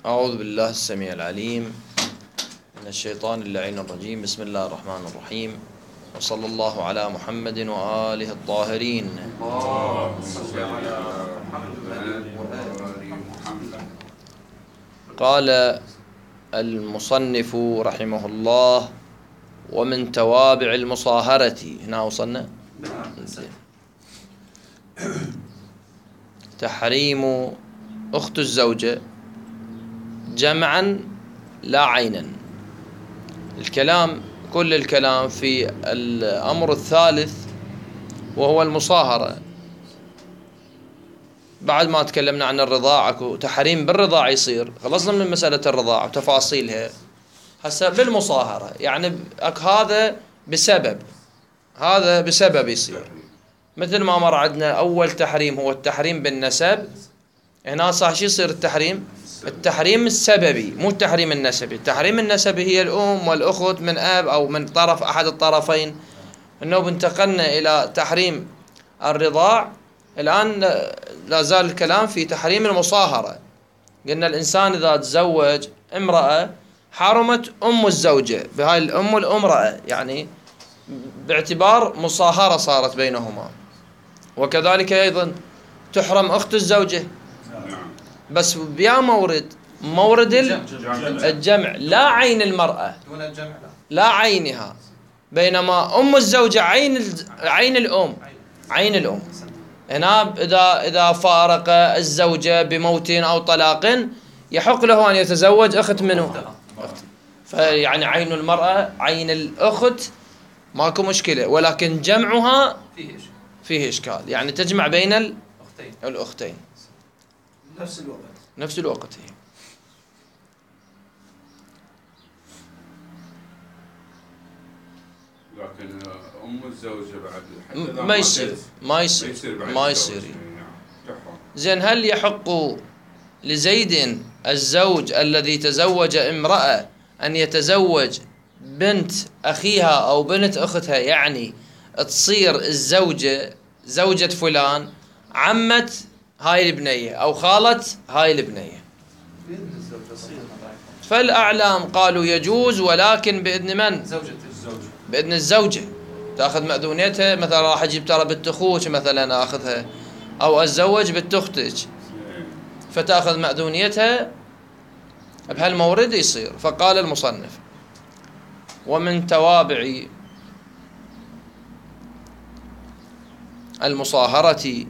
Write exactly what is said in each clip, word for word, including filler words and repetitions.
أعوذ بالله السميع العليم من الشيطان اللعين الرجيم. بسم الله الرحمن الرحيم، وصلى الله على محمد وآله الطاهرين. قال المصنف رحمه الله: ومن توابع المصاهرة. هنا وصلنا تحريم أخت الزوجة جمعا لا عينا. الكلام كل الكلام في الأمر الثالث وهو المصاهرة. بعد ما تكلمنا عن الرضاعة وتحريم بالرضاعة يصير، خلصنا من مسألة الرضاعة وتفاصيلها. هسه بالمصاهرة يعني هذا بسبب هذا بسبب يصير، مثل ما مر عندنا أول تحريم هو التحريم بالنسب. هنا صح شو يصير التحريم؟ التحريم السببي مو التحريم النسبي. التحريم النسبي هي الأم والأخت من أب أو من طرف أحد الطرفين. إنه انتقلنا إلى تحريم الرضاع، الآن لا زال الكلام في تحريم المصاهرة. قلنا الإنسان إذا تزوج امرأة حرمت أم الزوجة بهاي الأم والأمرأة، يعني باعتبار مصاهرة صارت بينهما. وكذلك أيضا تحرم أخت الزوجة، بس بيا مورد مورد الجمع لا عين المرأة، لا عينها. بينما أم الزوجة عين عين الأم عين الأم. هنا إذا إذا فارق الزوجة بموت أو طلاق يحق له أن يتزوج أخت منه. فيعني عين المرأة عين الأخت ماكو مشكلة، ولكن جمعها فيه إشكال. يعني تجمع بين الأختين الأختين نفس الوقت نفس الوقت هي. لكن أم الزوجة بعد ما يصير ما يصير ما يصير. زين، هل يحق لزيد الزوج الذي تزوج امرأة أن يتزوج بنت أخيها أو بنت أختها؟ يعني تصير الزوجة زوجة فلان عمة هاي البنية أو خالة هاي البنية. فالأعلام قالوا يجوز، ولكن بإذن من؟ زوجة الزوجة بإذن الزوجة. تأخذ مأذونيتها، مثلا راح أجيب ترى بنت أخوك مثلا أخذها، أو أتزوج بنت أختك فتأخذ مأذونيتها بهالمورد يصير. فقال المصنف: ومن توابع المصاهرة،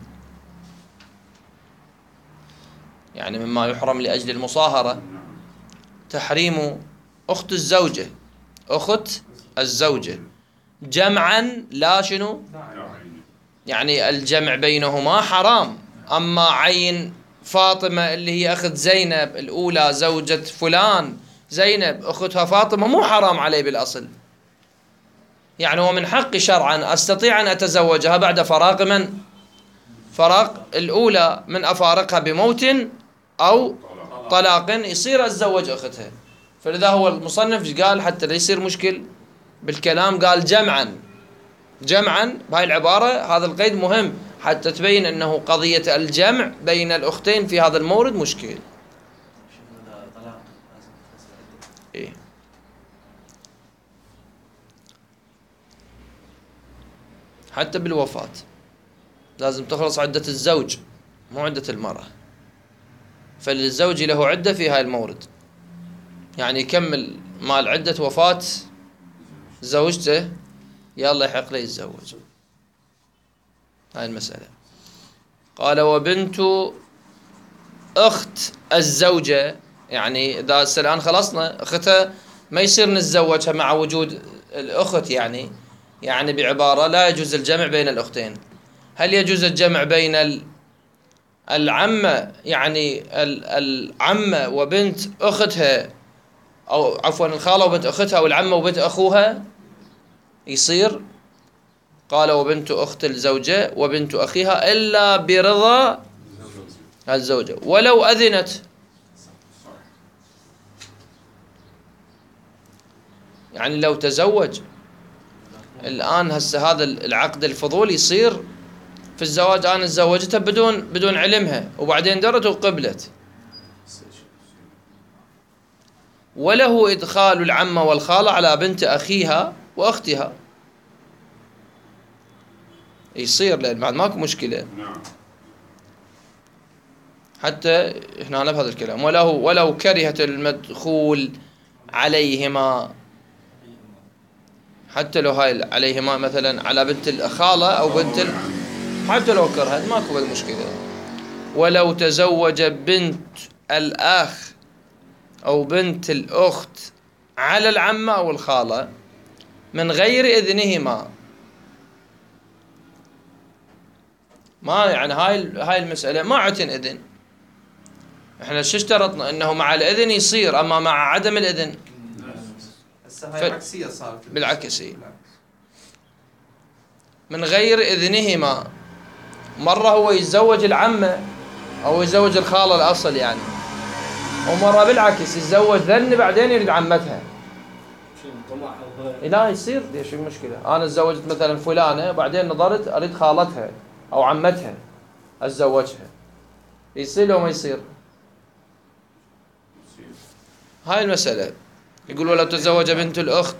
يعني مما يحرم لأجل المصاهرة، تحريم أخت الزوجة أخت الزوجة جمعا لا شنو؟ يعني الجمع بينهما حرام. أما عين فاطمة اللي هي أخت زينب الأولى زوجة فلان، زينب أختها فاطمة، مو حرام علي بالأصل. يعني هو من حقي شرعا أستطيع أن أتزوجها بعد فراق من؟ فراق الأولى، من أفارقها بموت أو طلاق يصير أتزوج أختها. فلذا هو المصنف قال حتى لا يصير مشكل بالكلام، قال جمعا جمعا بهاي العبارة. هذا القيد مهم حتى تبين أنه قضية الجمع بين الأختين في هذا المورد مشكل. إيه؟ حتى بالوفاة لازم تخلص عدة الزوج مو عدة المرأة. فالزوج له عدة في هاي المورد، يعني يكمل مال عدة وفاة زوجته يلا يحق له يتزوج. هاي المسألة. قال: وبنت أخت الزوجة، يعني إذا الآن خلصنا أختها ما يصير نتزوجها مع وجود الأخت، يعني يعني بعبارة لا يجوز الجمع بين الأختين. هل يجوز الجمع بين العمة، يعني العمة وبنت أختها، أو عفوا الخالة وبنت أختها، أو العمة وبنت أخوها؟ يصير. قال: وبنت أخت الزوجة وبنت أخيها إلا برضا الزوجة ولو أذنت. يعني لو تزوج الآن هسه هذا العقد الفضول يصير في الزواج. أنا تزوجتها بدون بدون علمها، وبعدين درت وقبلت. وله إدخال العمة والخالة على بنت أخيها وأختها. يصير لأن بعد ماكو مشكلة. نعم. حتى هنا بهذا الكلام وله ولو كرهت المدخول عليهما، حتى لو هاي عليهما مثلا على بنت الخالة أو بنت ال... حتى لو كرهت ماكو مشكلة. ولو تزوج بنت الأخ أو بنت الأخت على العمة أو الخالة من غير إذنهما، ما يعني هاي هاي المسألة ما عتن إذن. احنا شو اشترطنا؟ انه مع الإذن يصير، اما مع عدم الإذن هسه هاي عكسية صارت. بالعكس من غير إذنهما. مرة هو يتزوج العمة أو يتزوج الخالة الأصل يعني، ومرة بالعكس يتزوج ذن بعدين يريد عمتها. لا يصير ليش المشكلة؟ أنا تزوجت مثلا فلانة وبعدين نظرت أريد خالتها أو عمتها أتزوجها، يصير لو ما يصير؟ هاي المسألة. يقول ولو تزوج بنت الأخت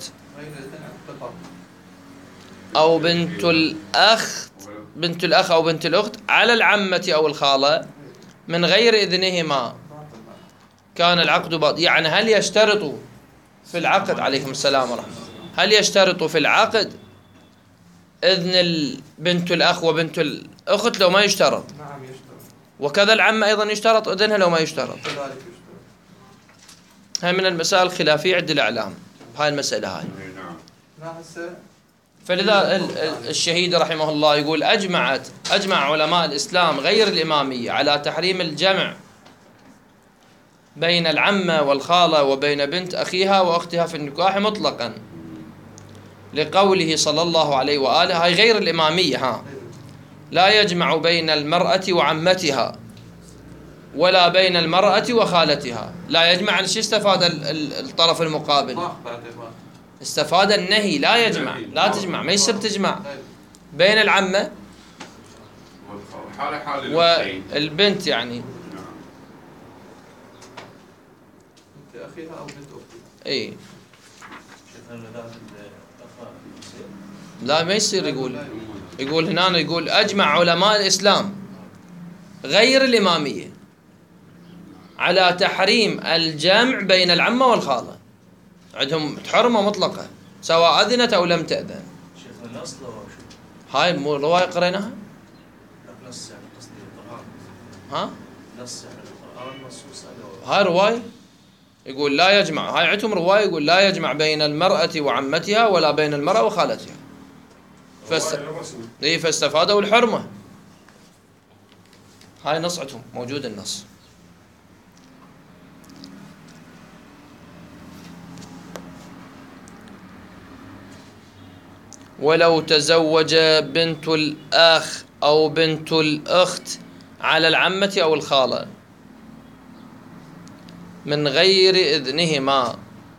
أو بنت الأخ بنت الأخ أو بنت الأخت على العمة أو الخالة من غير إذنهما كان العقد باطل. يعني هل يشترطوا في العقد، عليكم السلام ورحمة الله، هل يشترطوا في العقد إذن بنت الأخ وبنت الأخت لو ما يشترط؟ نعم يشترط. وكذا العمة أيضا يشترط إذنها لو ما يشترط. كذلك يشترط. هاي من المسائل الخلافية عند الإعلام، هاي المسألة هاي. نعم. لا هسه فلذا الشهيد رحمه الله يقول أجمعت أجمع علماء الإسلام غير الإمامية على تحريم الجمع بين العمة والخالة وبين بنت أخيها وأختها في النكاح مطلقا، لقوله صلى الله عليه وآله. هاي غير الإمامية، ها لا يجمع بين المرأة وعمتها ولا بين المرأة وخالتها. لا يجمع. شو استفاد الطرف المقابل؟ استفاد النهي، لا يجمع، لا تجمع، ما يصير تجمع بين العمة والبنت يعني. بنت أخيها أو بنت أختها. اي لا ما يصير. يقول يقول هنا يقول أجمع علماء الإسلام غير الإمامية على تحريم الجمع بين العمة والخالة. عندهم حرمة مطلقة سواء أذنت أو لم تأذن. شيخنا النص لو شو؟ هاي مو رواية قريناها؟ نص يعني قصدي القرآن. ها؟ نص يعني القرآن نص. هاي رواية يقول لا يجمع. هاي عندهم رواية يقول لا يجمع بين المرأة وعمتها ولا بين المرأة وخالتها. فاست... إيه فاستفادوا الحرمة. هاي نص عندهم موجود النص. ولو تزوج بنت الأخ أو بنت الأخت على العمة أو الخالة من غير إذنهما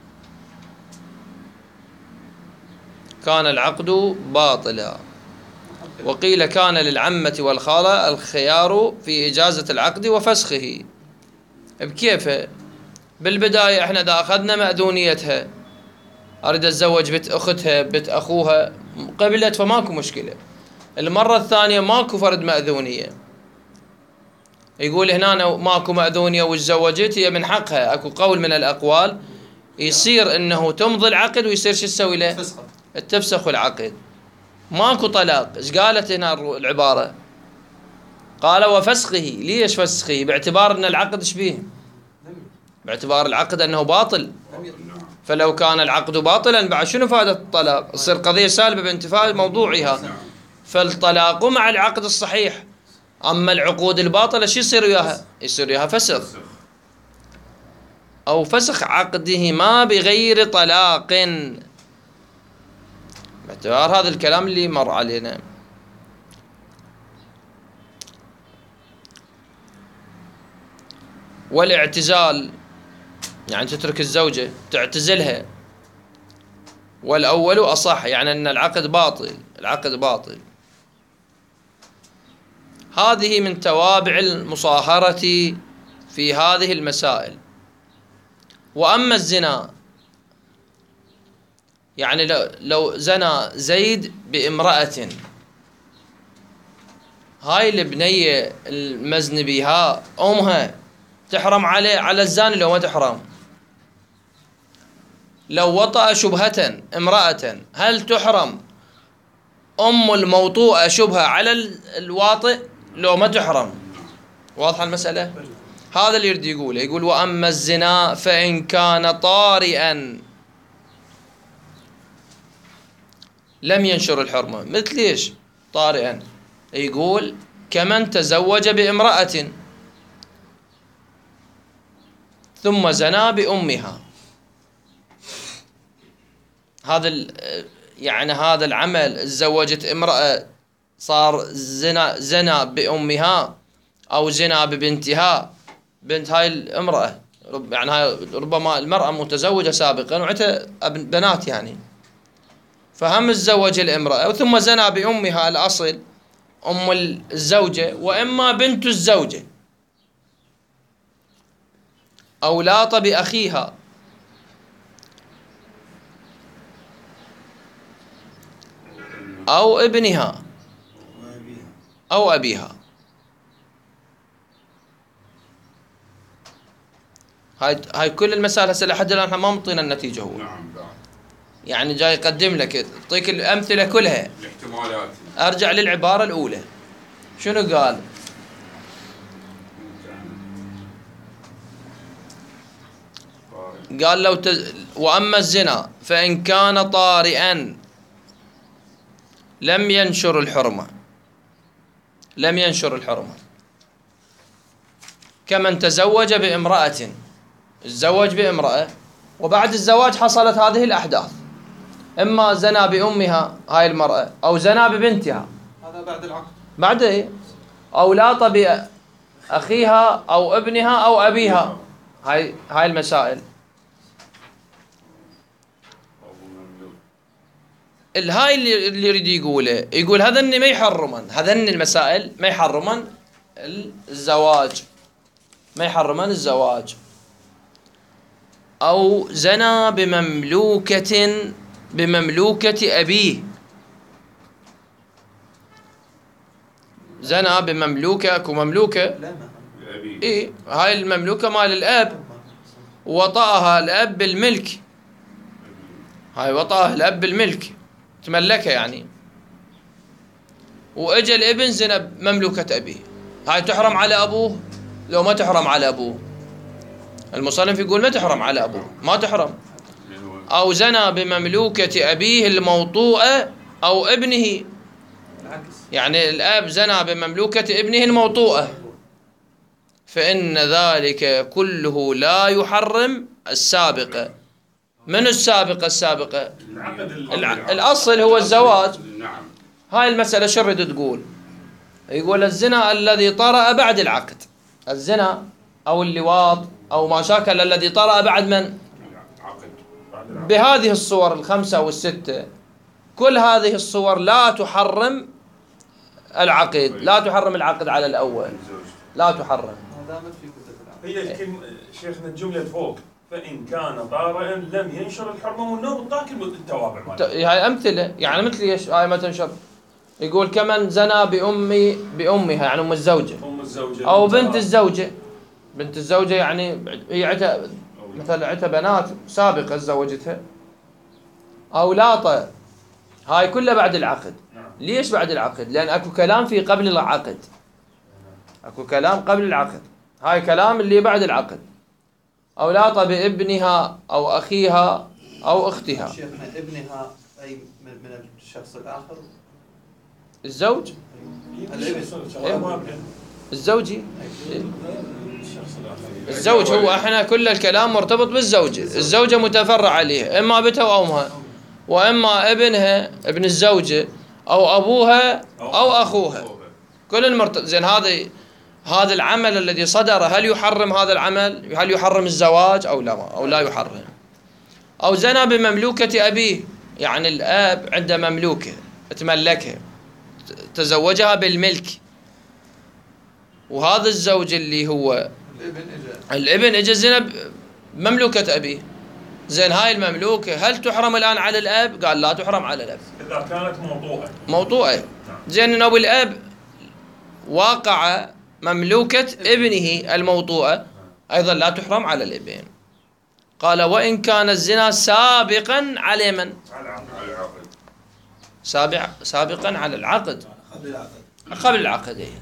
كان العقد باطلا. وقيل كان للعمة والخالة الخيار في إجازة العقد وفسخه. بكيف؟ بالبداية احنا دا أخذنا مأذونيتها، أريد أتزوج بنت أختها بنت أخوها، قبلت فماكو مشكلة. المرة الثانية ماكو فرد مأذونية، يقول هنا ماكو مأذونية وتزوجت، هي من حقها. أكو قول من الأقوال يصير إنه تمضي العقد ويصير شو تسوي له؟ تفسخ العقد. ماكو طلاق. إيش قالت هنا العبارة؟ قال وفسخه. ليش فسخه؟ باعتبار أن العقد إيش بيه؟ باعتبار العقد أنه باطل. فلو كان العقد باطلا بعد شنو فائدة الطلاق؟ تصير قضية سالبة بانتفاء موضوعها. فالطلاق مع العقد الصحيح. أما العقود الباطلة شو يصير وياها؟ يصير وياها فسخ أو فسخ عقدهما بغير طلاق، باعتبار هذا الكلام اللي مر علينا. والاعتزال يعني تترك الزوجة تعتزلها، والأول أصح، يعني أن العقد باطل، العقد باطل. هذه من توابع المصاهرة في هذه المسائل. وأما الزنا يعني لو, لو زنى زيد بامرأة، هاي البنية المزني بها أمها تحرم عليه على الزاني لو ما تحرم؟ لو وطأ شبهة امرأة هل تحرم أم الموطوءة شبهة على الواطئ لو ما تحرم؟ واضحة المسألة؟ هذا اللي يريد يقوله. يقول وأما الزنا فإن كان طارئا لم ينشر الحرمة. مثل ايش طارئا؟ يقول كمن تزوج بامرأة ثم زنا بأمها. هذا يعني هذا العمل تزوجت امرأة صار زنا زنا بأمها أو زنا ببنتها، بنت هاي الامرأة يعني هاي ربما المرأة متزوجة سابقا وعندها بنات يعني، فهم تزوج الامرأة ثم زنا بأمها الأصل أم الزوجة وإما بنت الزوجة، أو لاط بأخيها أو ابنها أو أبيها. هاي هاي كل المسائل هسه لحد الآن احنا ما مطينا النتيجة. هو نعم بعد. يعني جاي يقدم لك يعطيك الأمثلة كلها. الاحتمالات. أرجع للعبارة الأولى شنو قال؟ قال لو تز... وأما الزنا فإن كان طارئا لم ينشر الحرمة، لم ينشر الحرمة كمن تزوج بامرأة، تزوج بامرأة وبعد الزواج حصلت هذه الأحداث، إما زنا بأمها هاي المرأة أو زنا ببنتها، هذا بعد العقد، بعد إيه؟ أو لاط بأخيها أو ابنها أو أبيها. هاي هاي المسائل. الهاي اللي اللي يريد يقوله، يقول هذن ما يحرمن، هذن المسائل ما يحرمن الزواج، ما يحرمن الزواج. أو زنا بمملوكة بمملوكة أبيه، زنا بمملوكة أكو مملوكة لا ما إيه، هاي المملوكة مال الأب وطأها الأب بالملك، هاي وطأها الأب بالملك تملكها يعني، وإجا الابن زنا بمملوكة أبيه، هاي تحرم على أبوه لو ما تحرم على أبوه؟ المصنف يقول ما تحرم على أبوه، ما تحرم. أو زنا بمملوكة أبيه الموطوءة أو ابنه، العكس، يعني الأب زنا بمملوكة ابنه الموطوءة، فإن ذلك كله لا يحرم السابقة. من السابقة؟ السابقة الع... الأصل هو الزواج. نعم. هاي المسألة شو رد تقول؟ يقول الزنا الذي طرأ بعد العقد، الزنا أو اللواط أو ما شاكل الذي طرأ بعد من؟ عقد. بهذه الصور الخمسة والستة، كل هذه الصور لا تحرم العقد، لا تحرم العقد على الأول، لا تحرم. ما دامت في كتب العقد. هي الكلمة شيخنا الجملة فوق فإن كان طارئا لم ينشر الحرمة والنوم طاكل التوابع مالها. هاي أمثلة يعني مثل ايش؟ هاي ما تنشر. يقول كمن زنا بأمي بأمها يعني أم الزوجة، أم الزوجة أو بنت الزوجة، بنت الزوجة يعني هي عتها مثلا عتها بنات سابقة تزوجتها، أو لاطة، هاي كلها بعد العقد. نعم. ليش بعد العقد؟ لأن أكو كلام في قبل العقد، أكو كلام قبل العقد، هاي كلام اللي بعد العقد. أو لاطة بابنها أو أخيها أو أختها. شيخنا ابنها أي من, من الشخص الآخر؟ الزوج الزوجي الزوج هو احنا كل الكلام مرتبط بالزوجة، الزوجة متفرع عليها إما بنتها أو أمها، وإما ابنها ابن الزوجة أو أبوها أو أخوها، كل المرتبط. زين هذا هذا العمل الذي صدر هل يحرم هذا العمل؟ هل يحرم الزواج أو لا أو لا يحرم؟ أو زنا بمملوكة أبيه، يعني الآب عنده مملوكة تملكها تزوجها بالملك، وهذا الزوج اللي هو الابن إجا الابن اجى زنا مملوكة أبيه. زين هاي المملوكة هل تحرم الآن على الأب؟ قال لا تحرم على الأب إذا كانت موضوعة. موضوعة. زين إنه بالأب واقع مملوكة ابنه الموضوعة أيضا لا تحرم على الابن. قال وإن كان الزنا سابقا على من؟ على العقد. سابع سابقا على العقد قبل العقد. قبل العقد. إيه.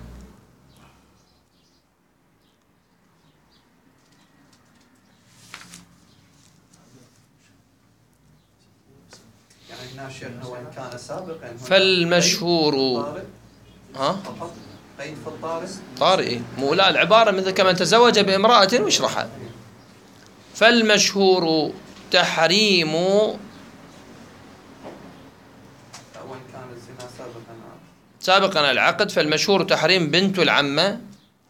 يعني هنا شيخنا وإن كان سابقا هنا فالمشهور طارئ. ها فقط قيد في الطارئ. طارئ مو لا العبارة مثل كمن تزوج بامرأة واشرحها. فالمشهور تحريم وإن كان الزنا سابقا سابقا العقد. فالمشهور تحريم بنت العمة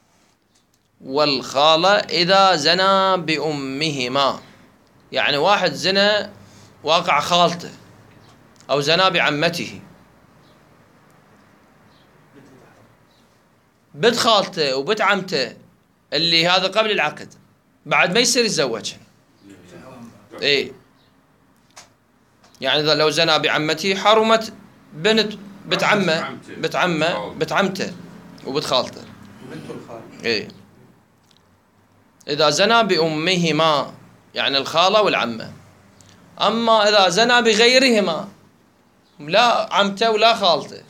والخالة إذا زنا بأمهما. يعني واحد زنا واقع خالته أو زنا بعمته، بنت خالته وبنت عمته اللي هذا قبل العقد بعد ما يصير يتزوجها. إيه يعني إذا لو زنا بعمته حرمت بنت بنت عمه بنت عمه بنت عمته وبنت خالته. بنت الخال. إيه إذا زنا بأمهما يعني الخالة والعمة. أما إذا زنا بغيرهما لا عمته ولا خالته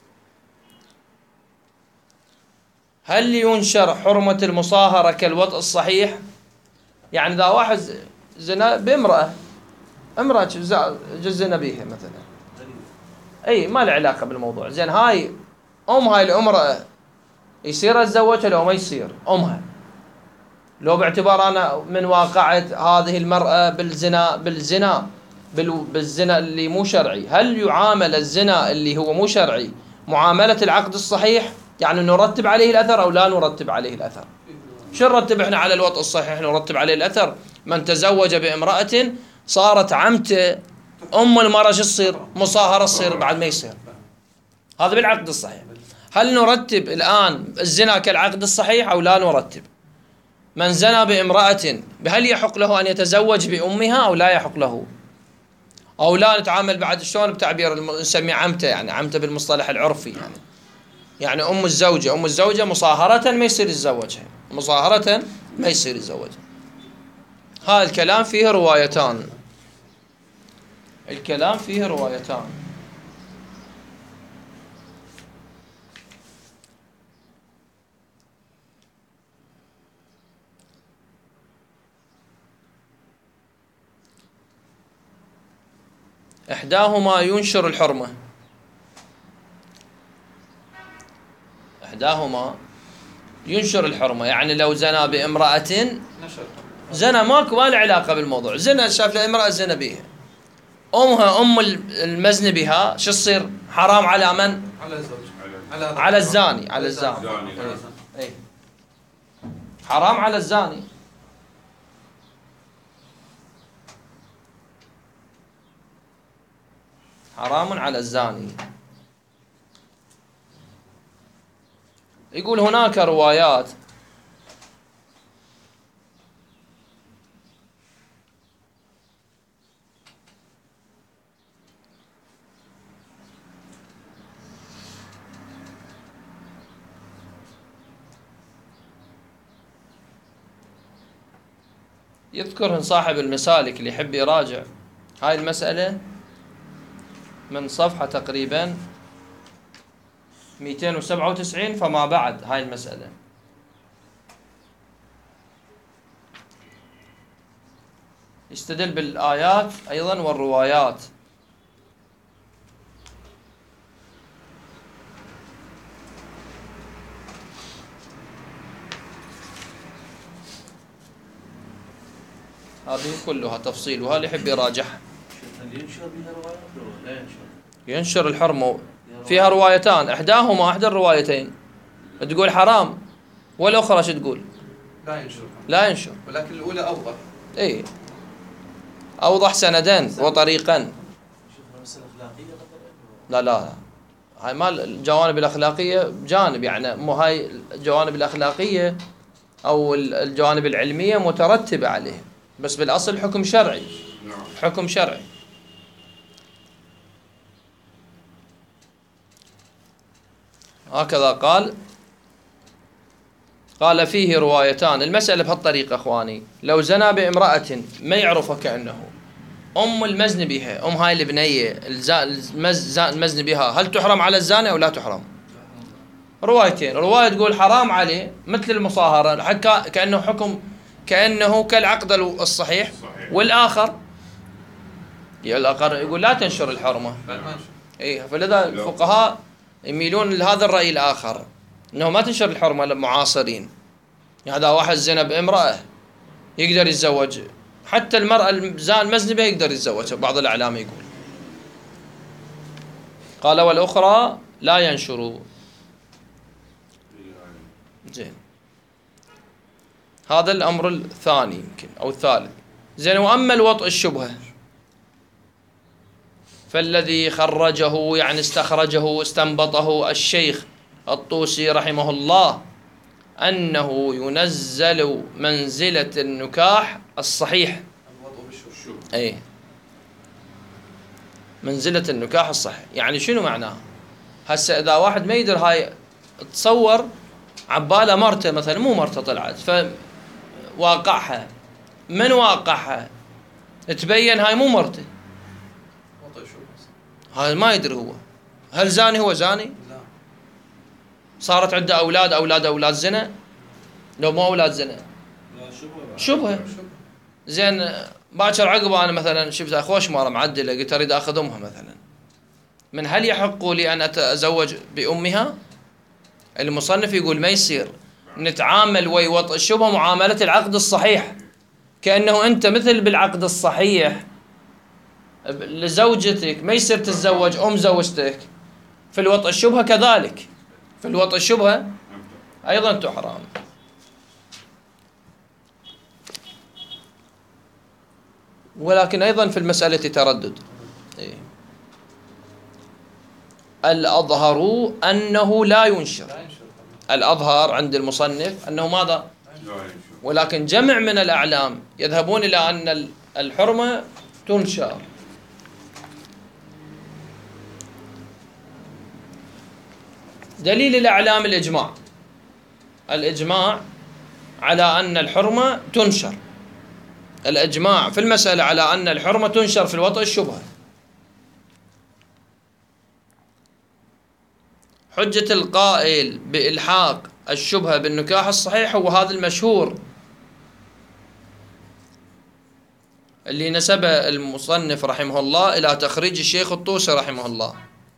هل ينشر حرمة المصاهرة كالوطء الصحيح؟ يعني إذا واحد زنا بامرأة امرأة جزنا بيها مثلا أي ما له علاقة بالموضوع. زين هاي أم هاي الامرأة يصير أتزوجها لو ما يصير أمها لو باعتبار أنا من واقعة هذه المرأة بالزنا بالزنا بالزنا اللي مو شرعي. هل يعامل الزنا اللي هو مو شرعي معاملة العقد الصحيح؟ يعني نرتب عليه الأثر أو لا نرتب عليه الأثر؟ شو نرتب إحنا على الوطء الصحيح؟ نرتب عليه الأثر. من تزوج بامرأة صارت عمته أم المرأة شو تصير؟ مصاهرة تصير بعد ما يصير. هذا بالعقد الصحيح. هل نرتب الآن الزنا كالعقد الصحيح أو لا نرتب؟ من زنى بامرأة هل يحق له أن يتزوج بأمها أو لا يحق له؟ أو لا نتعامل بعد شلون بتعبير نسميه عمته، يعني عمته بالمصطلح العرفي، يعني يعني أم الزوجة أم الزوجة مصاهرة ما يصير يتزوجها، مصاهرة ما يصير يتزوجها. هذا الكلام فيه روايتان. الكلام فيه روايتان. إحداهما ينشر الحرمة. إحداهما ينشر الحرمة يعني لو زنى بامرأة زنى ماكو ما له علاقة بالموضوع. زنى شاف له امرأة زنى بها أمها أم المزن بها شو تصير؟ حرام على من؟ على الزوج. على, على الزاني على الزاني اي اي حرام على الزاني. حرام على الزاني. يقول هناك روايات يذكرهن صاحب المسالك اللي يحب يراجع هاي المسألة من صفحة تقريبا مئتين وسبعة وتسعين فما بعد. هاي المسألة يستدل بالآيات أيضا والروايات. هذه كلها تفصيل وهذا اللي يحب يراجعها. ينشر بها روايات ولا لا ينشر؟ ينشر الحرمة فيها روايتان. إحداهما إحدى الروايتين تقول حرام والأخرى شو تقول؟ لا ينشر. لا ينشر. ولكن الأولى أوضح. إيه أوضح سندا وطريقا. شوف مسألة أخلاقية مثلا؟ لا لا هاي ما الجوانب الأخلاقية جانب، يعني مو هاي الجوانب الأخلاقية أو الجوانب العلمية مترتبة عليه. بس بالأصل حكم شرعي، نعم. حكم شرعي. هكذا قال. قال فيه روايتان. المسألة بهالطريقة أخواني، لو زنى بامرأة ما يعرفها كأنه أم المزن بها، أم هاي البنية المزن بها، هل تحرم على الزاني أو لا تحرم؟ روايتين، رواية تقول حرام عليه مثل المصاهرة حكى كأنه حكم كأنه كالعقد الصحيح، والآخر الآخر يقول لا تنشر الحرمة. إيه، فلذا الفقهاء يميلون لهذا الرأي الآخر، أنه ما تنشر الحرمة للمعاصرين. هذا واحد زنا بامرأة يقدر يتزوج، حتى المرأة المزنبة يقدر يتزوج، بعض الأعلام يقول. قال والأخرى لا ينشروا. زين، هذا الأمر الثاني يمكن أو الثالث. زين، وأما الوطء الشبهة فالذي خرجه يعني استخرجه استنبطه الشيخ الطوسي رحمه الله أنه ينزل منزلة النكاح الصحيح. أي منزلة النكاح الصحيح، يعني شنو معناه؟ هسه إذا واحد ما يدري، هاي تصور عباله مرته مثلا، مو مرته طلعت فواقعها، من واقعها تبين هاي مو مرته، هاي ما يدري هو هل زاني، هو زاني؟ لا. صارت عنده أولاد، أولاد أولاد زنا، لو مو أولاد زنا شبهة. زين، باكر عقبه أنا مثلا شفتها خوش مرة معدلة، قلت أريد أخذ أمها مثلا، من هل يحق لي أن أتزوج بأمها؟ المصنف يقول ما يصير، نتعامل وي وطء الشبهة معاملة العقد الصحيح، كأنه أنت مثل بالعقد الصحيح لزوجتك، ما يصير تتزوج أم زوجتك. في الوطء الشبهة كذلك، في الوطء الشبهة أيضا تحرم. ولكن أيضا في المسألة تردد. إيه. الأظهر أنه لا ينشر، الأظهر عند المصنف أنه ماذا؟ ولكن جمع من الأعلام يذهبون إلى أن الحرمة تنشر. دليل الأعلام الإجماع، الإجماع على أن الحرمة تنشر، الإجماع في المسألة على أن الحرمة تنشر في الوطء الشبهة. حجة القائل بإلحاق الشبهة بالنكاح الصحيح هو هذا المشهور اللي نسب المصنف رحمه الله إلى تخريج الشيخ الطوسي رحمه الله.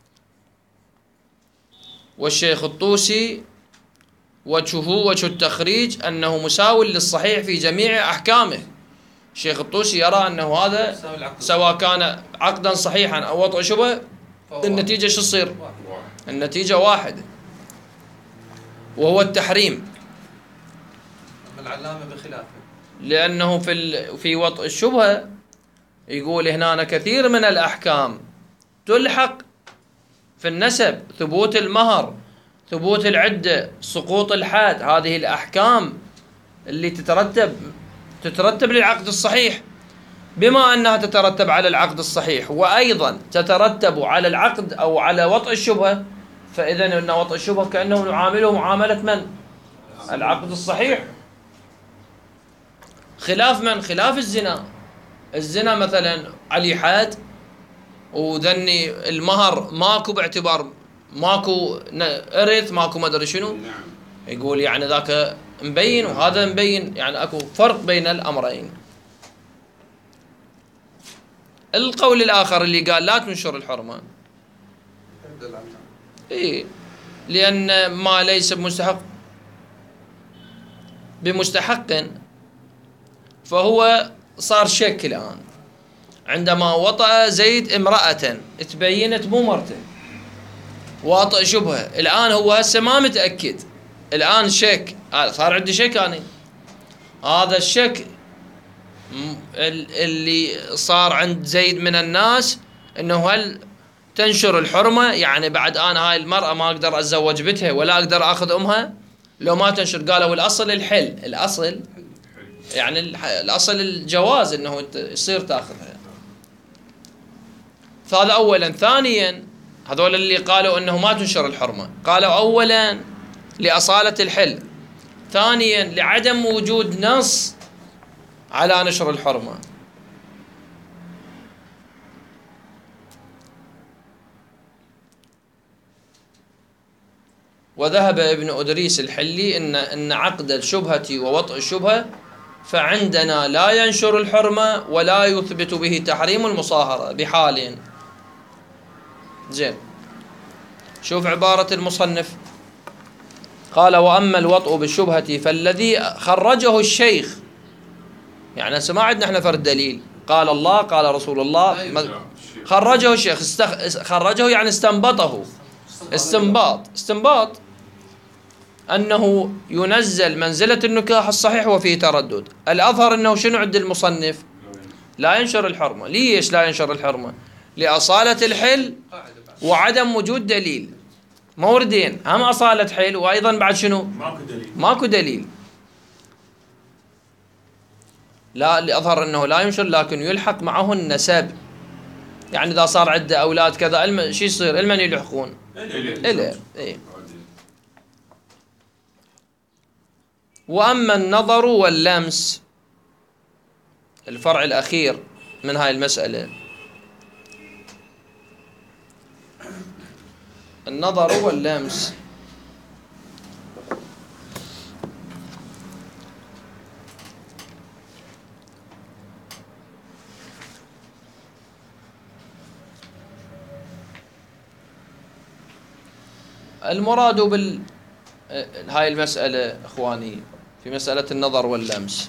والشيخ الطوسي وجهه وجه التخريج أنه مساو للصحيح في جميع أحكامه. الشيخ الطوسي يرى أنه هذا سواء كان عقدا صحيحا أو وطء شبهة النتيجة شو تصير؟ النتيجة واحدة، وهو التحريم. العلامة بخلافه، لأنه في في وطء الشبهة يقول هنا كثير من الأحكام تلحق في النسب، ثبوت المهر، ثبوت العدة، سقوط الحد، هذه الأحكام اللي تترتب تترتب للعقد الصحيح. بما أنها تترتب على العقد الصحيح وأيضا تترتب على العقد أو على وطء الشبهة، فإذا أن وطء الشبهة كأنه نعامله معاملة من؟ العقد الصحيح. خلاف من؟ خلاف الزنا. الزنا مثلا علي حد وذني المهر ماكو، باعتبار ماكو إرث، ماكو ما أدري شنو، يقول يعني ذاك مبين وهذا مبين، يعني أكو فرق بين الأمرين. القول الآخر اللي قال لا تنشر الحرمة، إيه، لأن ما ليس بمستحق بمستحق فهو صار شك الآن. عندما وطأ زيد امرأة تبينت مو مرته، واطئ شبهة، الآن هو هسه ما متأكد، الآن شك، صار عندي شك أنا. هذا الشك اللي صار عند زيد من الناس انه هل تنشر الحرمة، يعني بعد انا هاي المرأة ما اقدر اتزوج بنتها ولا اقدر اخذ امها لو ما تنشر. قالوا الاصل الحل، الاصل يعني الأصل الجواز أنه يصير تأخذها. فهذا أولا. ثانيا هذول اللي قالوا أنه ما تنشر الحرمة قالوا أولا لأصالة الحل، ثانيا لعدم وجود نص على نشر الحرمة. وذهب ابن أدريس الحلي إن إن عقد الشبهة ووطء الشبهة فعندنا لا ينشر الحرمة ولا يثبت به تحريم المصاهرة بحال. زين، شوف عبارة المصنف، قال وأما الوطء بالشبهة فالذي خرجه الشيخ، يعني هسه ما عندنا احنا فرد دليل، قال الله قال رسول الله، خرجه الشيخ، استخ... خرجه يعني استنبطه استنباط استنباط أنه ينزل منزلة النكاح الصحيح وفيه تردد. الأظهر أنه شنو عند المصنف؟ لا ينشر الحرمة. ليش لا ينشر الحرمة؟ لأصالة الحل وعدم وجود دليل. موردين، هم أصالة حل وأيضا بعد شنو؟ ماكو دليل. ماكو دليل. لا، اللي أظهر أنه لا ينشر لكن يلحق معه النسب. يعني إذا صار عنده أولاد كذا الم... شو يصير؟ المن يلحقون؟ إله. إيه. وأما النظر واللمس، الفرع الأخير من هاي المسألة، النظر واللمس المراد بال هاي المسألة إخواني في مسألة النظر واللمس،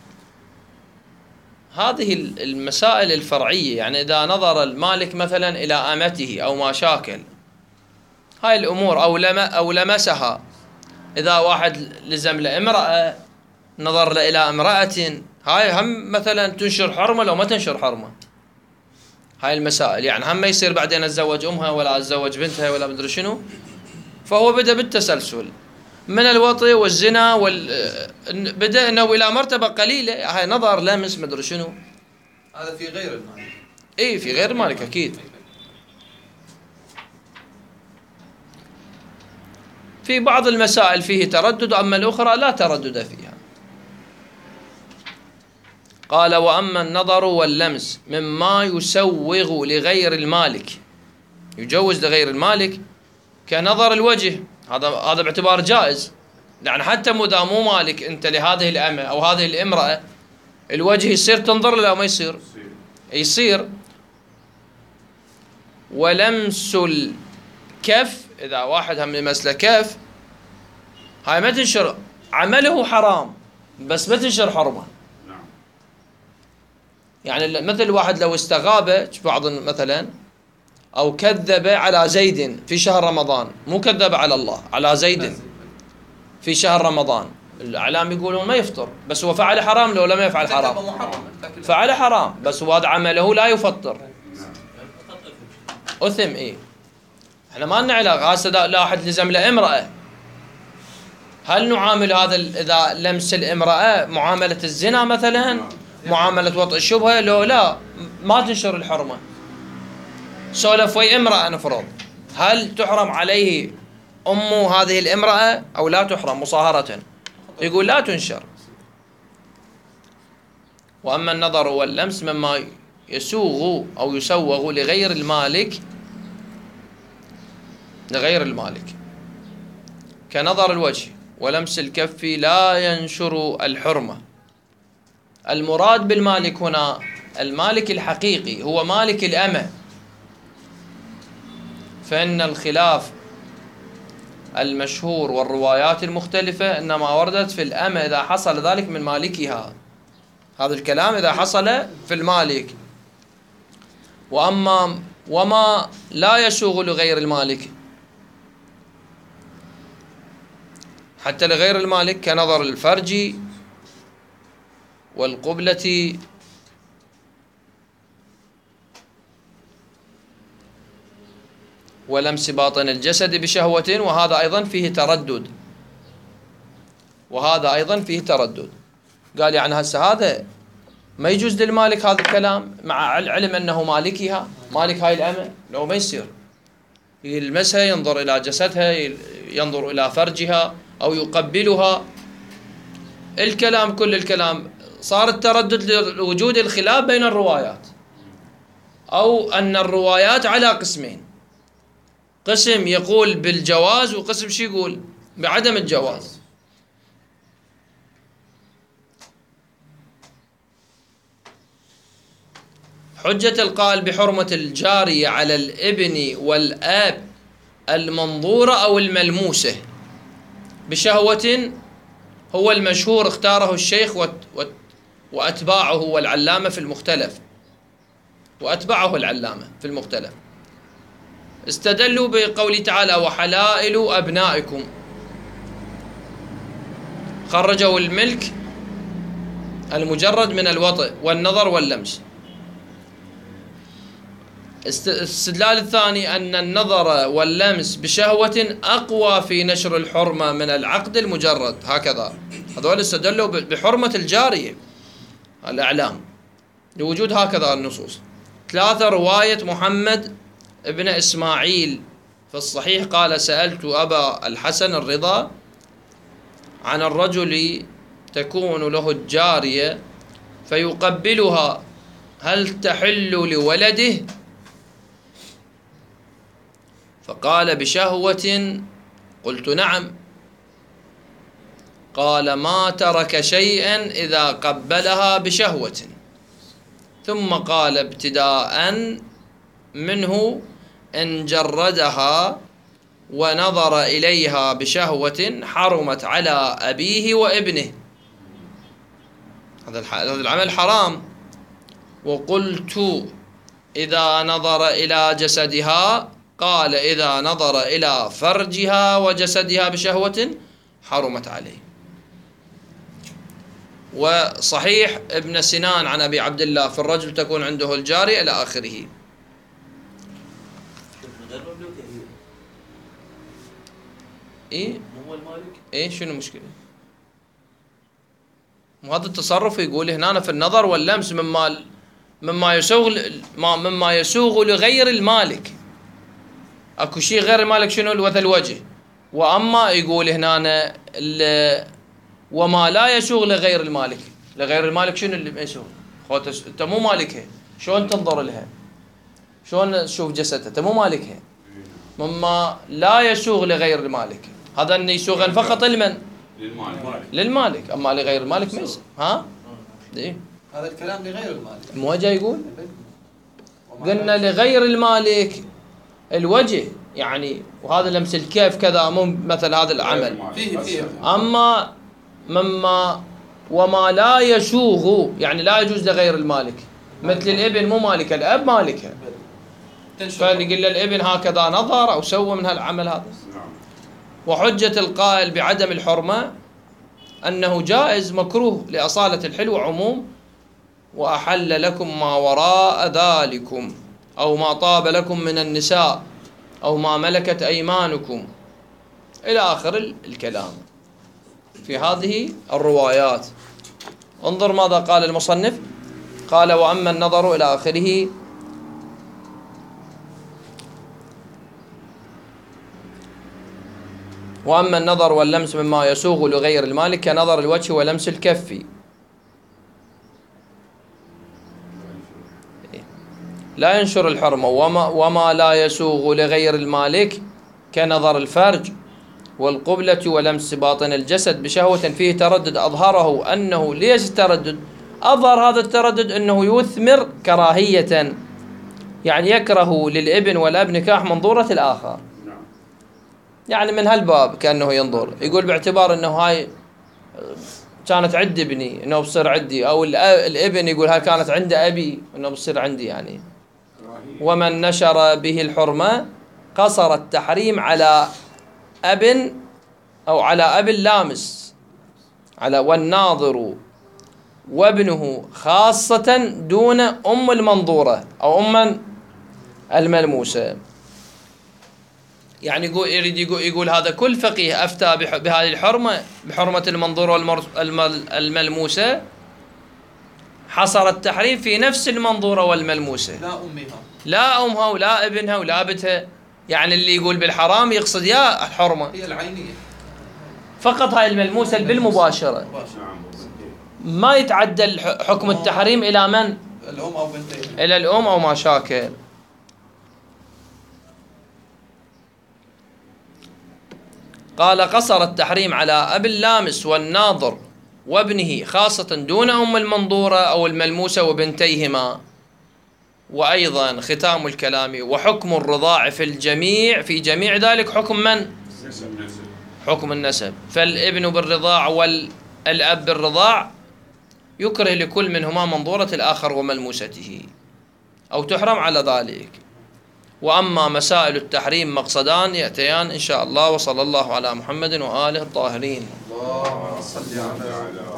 هذه المسائل الفرعية. يعني إذا نظر المالك مثلا إلى أمته أو ما شاكل، هاي الأمور أو لم أو لمسها، إذا واحد لزم لامرأة نظر إلى امرأة، هاي هم مثلا تنشر حرمة لو ما تنشر حرمة. هاي المسائل يعني هم ما يصير بعدين أتزوج أمها ولا أتزوج بنتها ولا مدري شنو. فهو بدأ بالتسلسل من الوطي والزنا وال بدأ انه الى مرتبه قليله، هاي نظر لمس مدري شنو. هذا في غير المالك. اي في غير المالك اكيد. في بعض المسائل فيه تردد، اما الاخرى لا تردد فيها. قال واما النظر واللمس مما يسوغ لغير المالك، يجوز لغير المالك كنظر الوجه، هذا هذا باعتبار جائز. يعني حتى مذا مو مالك انت لهذه الامه او هذه الامراه، الوجه يصير تنظر له او ما يصير؟ يصير. ولمس الكف، اذا واحد هم يمسله كف، هاي ما تنشر، عمله حرام بس ما تنشر حرمه. يعني مثل واحد لو استغاب بعض مثلا أو كذب على زيد في شهر رمضان، مو كذب على الله، على زيد في شهر رمضان، الإعلام يقولون ما يفطر، بس هو فعل حرام لو لم يفعل حرام؟ فعل حرام بس هو هذا عمله لا يفطر، أثم. إيه، احنا ما لنا علاقة. هسه لا أحد لزم له امرأة، هل نعامل هذا إذا لمس الامرأة معاملة الزنا مثلا، معاملة وطء الشبهة؟ لو لا ما تنشر الحرمة. سولف وي امرأة نفرض، هل تحرم عليه أم هذه الامرأة أو لا تحرم مصاهرة؟ يقول لا تنشر. وأما النظر واللمس مما يسوغ أو يسوغ لغير المالك، لغير المالك كنظر الوجه ولمس الكف لا ينشر الحرمة. المراد بالمالك هنا المالك الحقيقي، هو مالك الأمة، فإن الخلاف المشهور والروايات المختلفة إنما وردت في الأمة إذا حصل ذلك من مالكها. هذا الكلام إذا حصل في المالك. وأما وما لا يسوغ لغير المالك، حتى لغير المالك كنظر الفرج والقبلة ولمس باطن الجسد بشهوة، وهذا أيضا فيه تردد، وهذا أيضا فيه تردد. قال يعني هسه هذا ما يجوز للمالك هذا الكلام مع العلم أنه مالكها، مالك هاي الأمة، لو ما يصير يلمسها، ينظر إلى جسدها، ينظر إلى فرجها أو يقبلها. الكلام كل الكلام صار التردد لوجود الخلاف بين الروايات، أو أن الروايات على قسمين، قسم يقول بالجواز وقسم شي يقول بعدم الجواز. حجة القائل بحرمة الجارية على الابن والآب المنظورة أو الملموسة بشهوة هو المشهور اختاره الشيخ وأتباعه والعلامة في المختلف، وأتبعه العلامة في المختلف. استدلوا بقوله تعالى وحلائل أبنائكم، خرجوا الملك المجرد من الوطئ والنظر واللمس. الاستدلال الثاني أن النظر واللمس بشهوة أقوى في نشر الحرمة من العقد المجرد. هكذا هذول استدلوا بحرمة الجارية الأعلام لوجود هكذا النصوص. ثلاثة، رواية محمد ابن إسماعيل في الصحيح قال سألت أبا الحسن الرضا عن الرجل تكون له الجارية فيقبلها هل تحل لولده؟ فقال بشهوة، قلت نعم. قال ما ترك شيئا إذا قبلها بشهوة. ثم قال ابتداء منه إن جردها ونظر إليها بشهوة حرمت على أبيه وابنه، هذا العمل حرام. وقلت إذا نظر إلى جسدها، قال إذا نظر إلى فرجها وجسدها بشهوة حرمت عليه. وصحيح ابن سنان عن أبي عبد الله في الرجل تكون عنده الجارية إلى آخره. إيه هو المالك؟ إيه شنو المشكلة؟ وهذا التصرف يقول هنا في النظر واللمس مما مما يسوغ مما يسوغ لغير المالك. اكو شيء غير المالك شنو؟ وذا الوجه. واما يقول هنا وما لا يسوغ لغير المالك. لغير المالك شنو اللي ما يسوغ؟ انت مو مالكها، شلون تنظر لها؟ شلون تشوف جسدها؟ انت مو مالكها. مما لا يسوغ لغير المالك، هذا انه يسوغ فقط لمن؟ للمالك. للمالك، اما لغير المالك ما يسوغ. ها؟ إيه؟ هذا الكلام لغير المالك. الموجه يقول قلنا لغير المالك الوجه يعني، وهذا لمس الكيف كذا مو مثل هذا العمل. فيه فيه أما مما وما لا يسوغ يعني لا يجوز لغير المالك، مثل الابن مو مالك، الأب مالكه، فنقول للابن هكذا نظر أو سوى من هالعمل هذا. وحجة القائل بعدم الحرمة أنه جائز مكروه لأصالة الحل وعموم وأحل لكم ما وراء ذلكم أو ما طاب لكم من النساء أو ما ملكت أيمانكم إلى آخر الكلام في هذه الروايات. انظر ماذا قال المصنف، قال وأما النظر إلى آخره. وأما النظر واللمس مما يسوغ لغير المالك كنظر الوجه ولمس الكف لا ينشر الحرمة. وما, وما لا يسوغ لغير المالك كنظر الفرج والقبلة ولمس باطن الجسد بشهوة فيه تردد أظهره أنه ليش التردد؟ أظهر هذا التردد أنه يثمر كراهية، يعني يكره للابن والأب نكاح منظورة الآخر، يعني من هالباب كأنه ينظر، يقول باعتبار أنه هاي كانت عند ابني أنه بصير عندي، أو الابن يقول هاي كانت عند أبي أنه بصير عندي يعني. ومن نشر به الحرمة قصر التحريم على أب أو على أب اللامس على والناظر وابنه خاصة دون أم المنظورة أو أم الملموسة. يعني يقول يريد يقول, يقول هذا كل فقيه أفتى بهذه الحرمة بحرمة المنظورة والملموسة، حصر التحريم في نفس المنظورة والملموسة، لا أمها لا أمها ولا ابنها ولا بنتها. يعني اللي يقول بالحرام يقصد يا الحرمة هي العينية فقط، هاي الملموسة بالمباشرة، مباشرة. ما يتعدى حكم التحريم إلى من؟ الأم أو بنتين. إلى الأم أو ما شاكل. قال قصر التحريم على أبي اللامس والناظر وابنه خاصة دون أم المنظورة أو الملموسة وبنتيهما. وأيضا ختام الكلام: وحكم الرضاع في الجميع في جميع ذلك حكم من؟ حكم النسب. فالابن بالرضاع والأب بالرضاع يكره لكل منهما منظورة الآخر وملموسته أو تحرم على ذلك. وأما مسائل التحريم مقصدان يأتيان إن شاء الله. وصلى الله على محمد وآله الطاهرين. اللهم صل على